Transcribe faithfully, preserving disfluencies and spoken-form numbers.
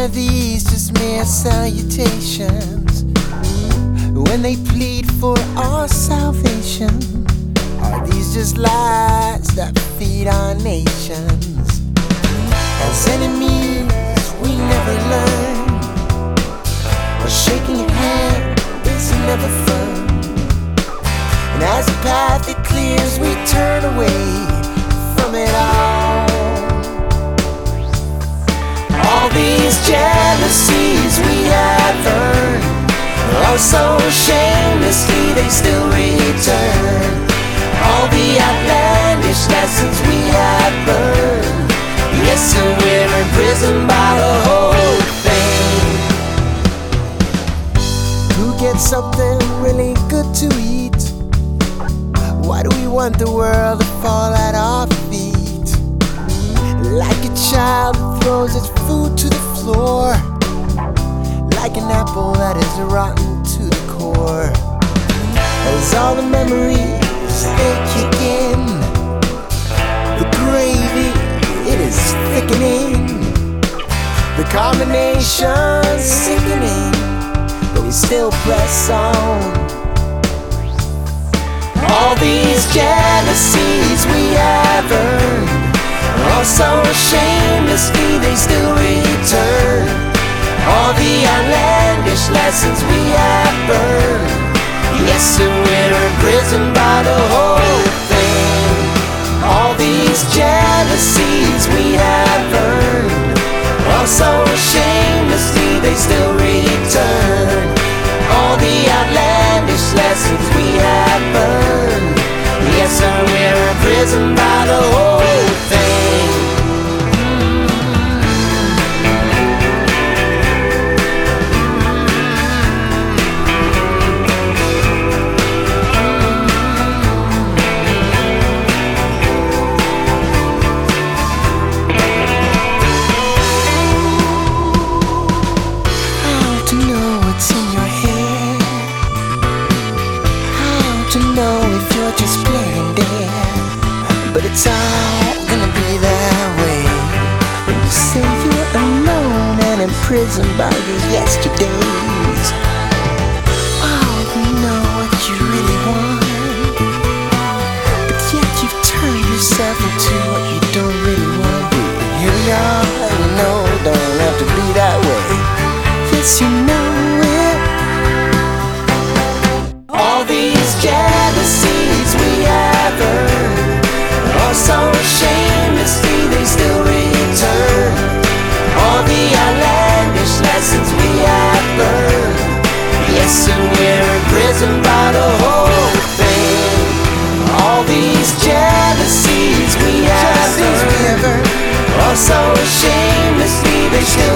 Are these just mere salutations when they plead for our salvation? Are these just lies that feed our nations? As enemies we never learn, or shaking your hand is never fun. And as the path it clears we turn away from it all. All these jealousies we have earned, oh so shamelessly they still return. All the outlandish lessons we have burned, yes, and we're imprisoned by the whole thing. Who gets something really good to eat? Why do we want the world to fall at our feet? Like a child who throws its food to the floor, like an apple that is rotten to the core. As all the memories they kick in, the gravy it is thickening, the combination's sickening, but we still press on. All these jealousies we have earned, oh so shamelessly they still return. All the outlandish lessons we have burned, yes, and we're imprisoned by the whole thing. All these jealousies we have earned, oh so shamelessly they still return. All the outlandish lessons we have burned, yes, and we're imprisoned by the whole thing. How to know what's in your head? How to know if you're just playing dead? But it's all gonna be that way when you say you're alone and imprisoned by your yesterdays. Oh, you know what you really want, but yet you've turned yourself into what you don't really want to be. Here we are, and you know it don't have to be that way. Yes, you know it. All these jealousies we have earned, oh so shamelessly they still return. All the outlandish lessons we have burned, yes, and we're imprisoned by the whole thing. All these jealousies we have earned, oh so shamelessly they still